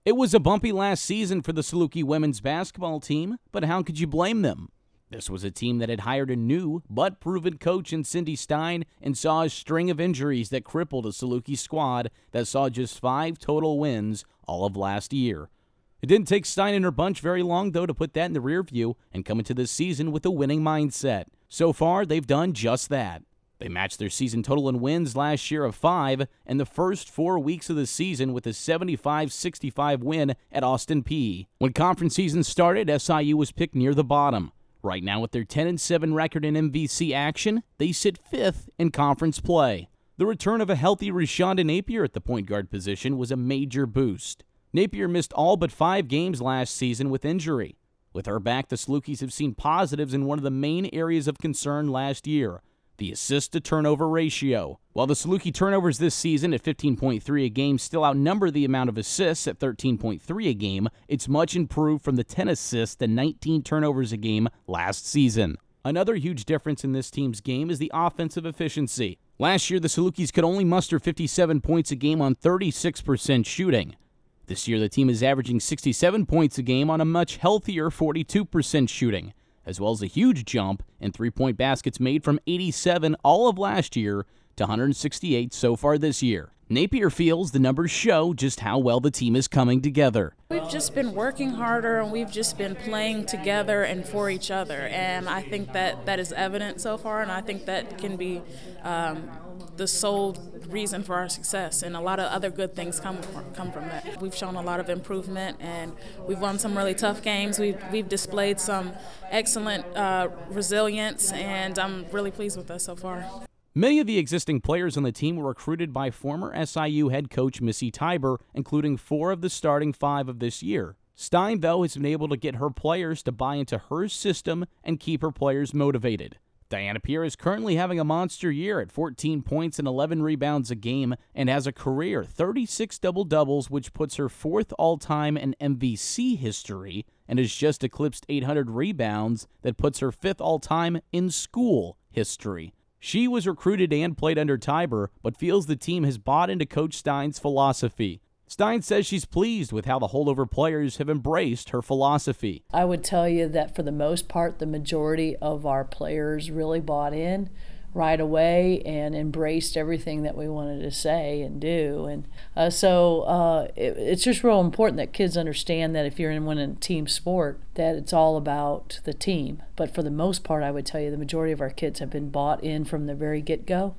It was a bumpy last season for the Saluki women's basketball team, but how could you blame them? This was a team that had hired a new but proven coach in Cindy Stein and saw a string of injuries that crippled a Saluki squad that saw just 5 total wins all of last year. It didn't take Stein and her bunch very long, though, to put that in the rear view and come into this season with a winning mindset. So far, they've done just that. They matched their season total in wins last year of 5 and the first 4 weeks of the season with a 75-65 win at Austin Peay. When conference season started, SIU was picked near the bottom. Right now, with their 10-7 record in MVC action, they sit 5th in conference play. The return of a healthy Rashonda Napier at the point guard position was a major boost. Napier missed all but 5 games last season with injury. With her back, the Salukis have seen positives in one of the main areas of concern last year, the assist-to-turnover ratio. While the Saluki turnovers this season at 15.3 a game still outnumber the amount of assists at 13.3 a game, it's much improved from the 10 assists and 19 turnovers a game last season. Another huge difference in this team's game is the offensive efficiency. Last year, the Salukis could only muster 57 points a game on 36% shooting. This year, the team is averaging 67 points a game on a much healthier 42% shooting, as well as a huge jump in three-point baskets made from 87 all of last year to 168 so far this year. Napier feels the numbers show just how well the team is coming together. We've just been working harder and we've just been playing together and for each other, and I think that is evident so far, and I think that can be the sole reason for our success, and a lot of other good things come from that. We've shown a lot of improvement and we've won some really tough games. We've displayed some excellent resilience, and I'm really pleased with us so far. Many of the existing players on the team were recruited by former SIU head coach Missy Tiber, including 4 of the starting 5 of this year. Stein, though, has been able to get her players to buy into her system and keep her players motivated. Diana Pierre is currently having a monster year at 14 points and 11 rebounds a game and has a career 36 double-doubles, which puts her 4th all-time in MVC history and has just eclipsed 800 rebounds that puts her 5th all-time in school history. She was recruited and played under Tiber, but feels the team has bought into Coach Stein's philosophy. Stein says she's pleased with how the holdover players have embraced her philosophy. I would tell you that for the most part, the majority of our players really bought in right away and embraced everything that we wanted to say and do. And so it's just real important that kids understand that if you're in a team sport, that it's all about the team. But for the most part, I would tell you the majority of our kids have been bought in from the very get-go,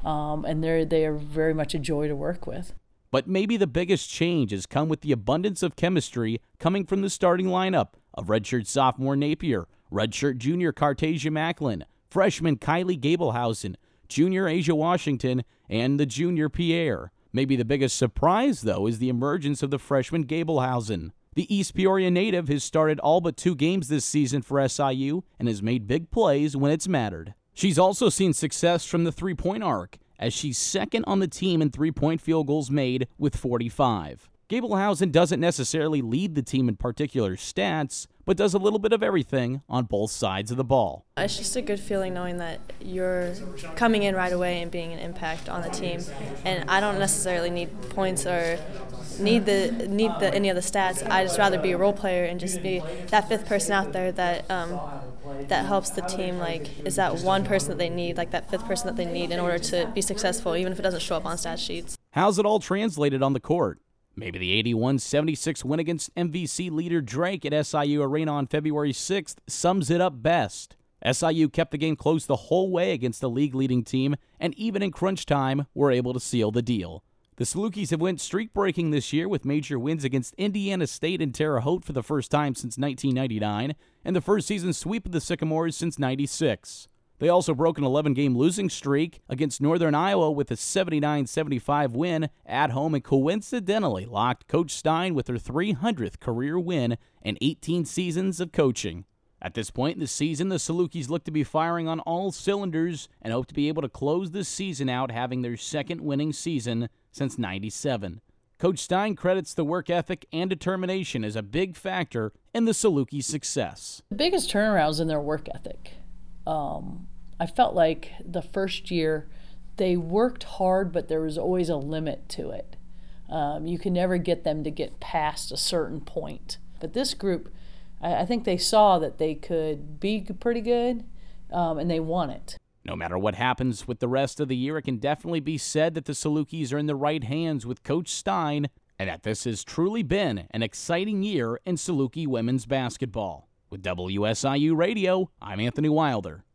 and they are very much a joy to work with. But maybe the biggest change has come with the abundance of chemistry coming from the starting lineup of redshirt sophomore Napier, redshirt junior Cartasia Macklin, freshman Kylie Gabelhausen, junior Asia Washington, and the junior Pierre. Maybe the biggest surprise, though, is the emergence of the freshman Gabelhausen. The East Peoria native has started all but 2 games this season for SIU and has made big plays when it's mattered. She's also seen success from the three-point arc, as she's 2nd on the team in three-point field goals made with 45. Gabelhausen doesn't necessarily lead the team in particular stats, but does a little bit of everything on both sides of the ball. It's just a good feeling knowing that you're coming in right away and being an impact on the team. And I don't necessarily need points or need any of the stats. I just rather be a role player and just be that 5th person out there that helps the team, is that one person that they need, that 5th person that they need in order to be successful, even if it doesn't show up on stat sheets. How's it all translated on the court? Maybe the 81-76 win against MVC leader Drake at SIU Arena on February 6th sums it up best. SIU kept the game close the whole way against the league-leading team, and even in crunch time, were able to seal the deal. The Salukis have went streak-breaking this year with major wins against Indiana State and Terre Haute for the first time since 1999, and the first season sweep of the Sycamores since '96. They also broke an 11-game losing streak against Northern Iowa with a 79-75 win at home and coincidentally locked Coach Stein with her 300th career win in 18 seasons of coaching. At this point in the season, the Salukis look to be firing on all cylinders and hope to be able to close this season out having their 2nd winning season since '97. Coach Stein credits the work ethic and determination as a big factor in the Salukis' success. The biggest turnaround is in their work ethic. I felt like the first year they worked hard, but there was always a limit to it. You can never get them to get past a certain point. But this group, I think they saw that they could be pretty good, and they won it. No matter what happens with the rest of the year, it can definitely be said that the Salukis are in the right hands with Coach Stein, and that this has truly been an exciting year in Saluki women's basketball. With WSIU Radio, I'm Anthony Wilder.